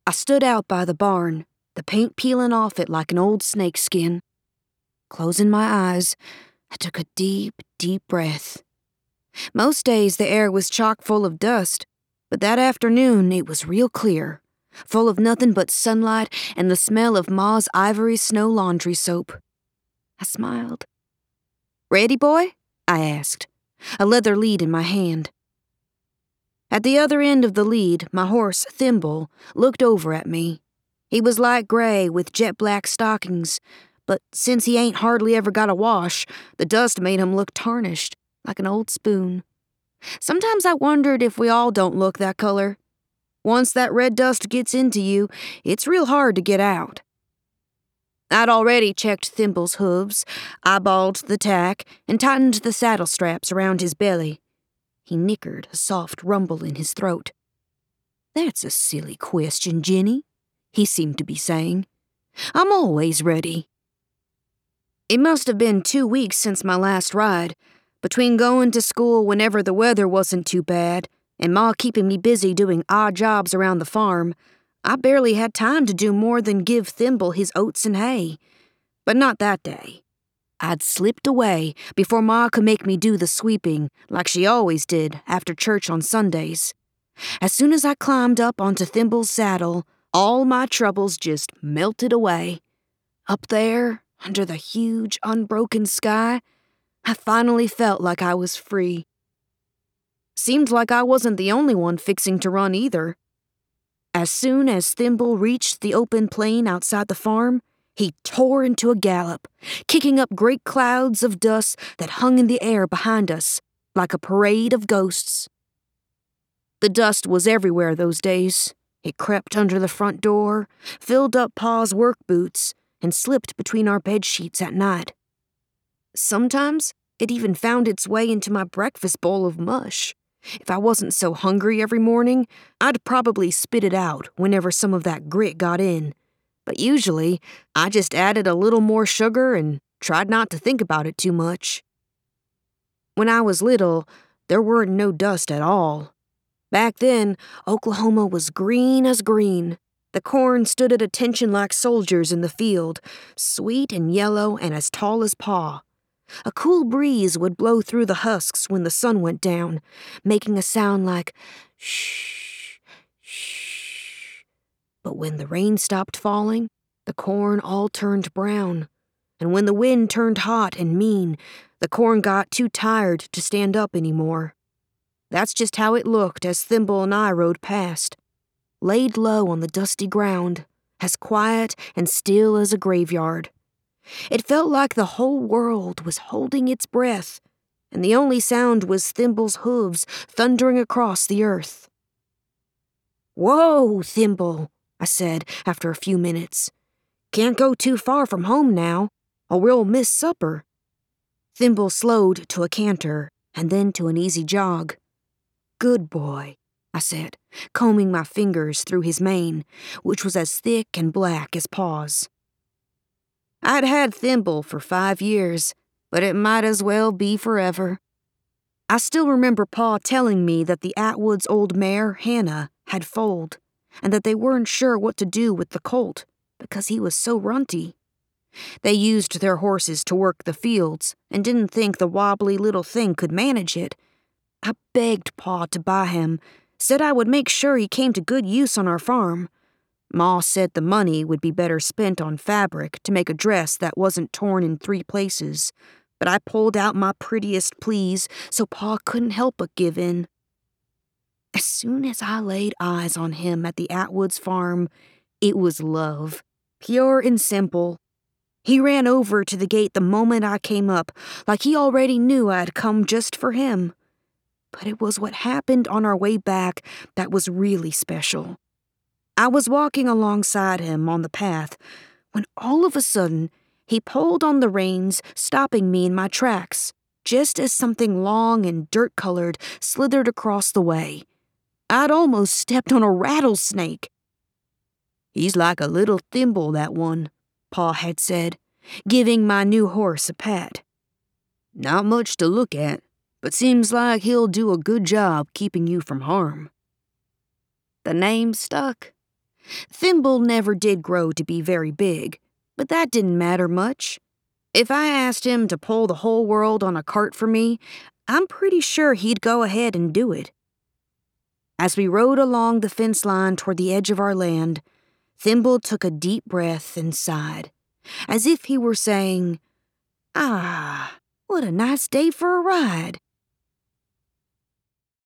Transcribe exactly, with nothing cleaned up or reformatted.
I stood out by the barn, the paint peeling off it like an old snakeskin. Closing my eyes, I took a deep, deep breath. Most days the air was chock full of dust, but that afternoon it was real clear, full of nothing but sunlight and the smell of Ma's ivory snow laundry soap. I smiled. "Ready, boy?" I asked, a leather lead in my hand. At the other end of the lead, my horse, Thimble, looked over at me. He was light gray with jet black stockings, but since he ain't hardly ever got a wash, the dust made him look tarnished, like an old spoon. Sometimes I wondered if we all don't look that color. Once that red dust gets into you, it's real hard to get out. I'd already checked Thimble's hooves, eyeballed the tack, and tightened the saddle straps around his belly. He nickered, a soft rumble in his throat. "That's a silly question, Jenny," he seemed to be saying. "I'm always ready." It must have been two weeks since my last ride, between going to school whenever the weather wasn't too bad and Ma keeping me busy doing odd jobs around the farm. I barely had time to do more than give Thimble his oats and hay. But not that day. I'd slipped away before Ma could make me do the sweeping, like she always did after church on Sundays. As soon as I climbed up onto Thimble's saddle, all my troubles just melted away. Up there, under the huge, unbroken sky, I finally felt like I was free. Seemed like I wasn't the only one fixing to run either. As soon as Thimble reached the open plain outside the farm, he tore into a gallop, kicking up great clouds of dust that hung in the air behind us, like a parade of ghosts. The dust was everywhere those days. It crept under the front door, filled up Pa's work boots, and slipped between our bed sheets at night. Sometimes it even found its way into my breakfast bowl of mush. If I wasn't so hungry every morning, I'd probably spit it out whenever some of that grit got in. But usually, I just added a little more sugar and tried not to think about it too much. When I was little, there weren't no dust at all. Back then, Oklahoma was green as green. The corn stood at attention like soldiers in the field, sweet and yellow and as tall as Pa. A cool breeze would blow through the husks when the sun went down, making a sound like shh, shh. But when the rain stopped falling, the corn all turned brown. And when the wind turned hot and mean, the corn got too tired to stand up anymore. That's just how it looked as Thimble and I rode past, laid low on the dusty ground, as quiet and still as a graveyard. It felt like the whole world was holding its breath, and the only sound was Thimble's hooves thundering across the earth. "Whoa, Thimble," I said after a few minutes. "Can't go too far from home now, or we'll miss supper." Thimble slowed to a canter, and then to an easy jog. "Good boy," I said, combing my fingers through his mane, which was as thick and black as Pa's. I'd had Thimble for five years, but it might as well be forever. I still remember Pa telling me that the Atwoods' old mare, Hannah, had foaled, and that they weren't sure what to do with the colt because he was so runty. They used their horses to work the fields and didn't think the wobbly little thing could manage it. I begged Pa to buy him, said I would make sure he came to good use on our farm. Ma said the money would be better spent on fabric to make a dress that wasn't torn in three places, but I pulled out my prettiest pleas so Pa couldn't help but give in. As soon as I laid eyes on him at the Atwoods farm, it was love, pure and simple. He ran over to the gate the moment I came up, like he already knew I'd come just for him. But it was what happened on our way back that was really special. I was walking alongside him on the path when all of a sudden he pulled on the reins, stopping me in my tracks, just as something long and dirt-colored slithered across the way. I'd almost stepped on a rattlesnake. "He's like a little Thimble, that one," Pa had said, giving my new horse a pat. "Not much to look at, but seems like he'll do a good job keeping you from harm." The name stuck. Thimble never did grow to be very big, but that didn't matter much. If I asked him to pull the whole world on a cart for me, I'm pretty sure he'd go ahead and do it. As we rode along the fence line toward the edge of our land, Thimble took a deep breath and sighed, as if he were saying, "Ah, what a nice day for a ride."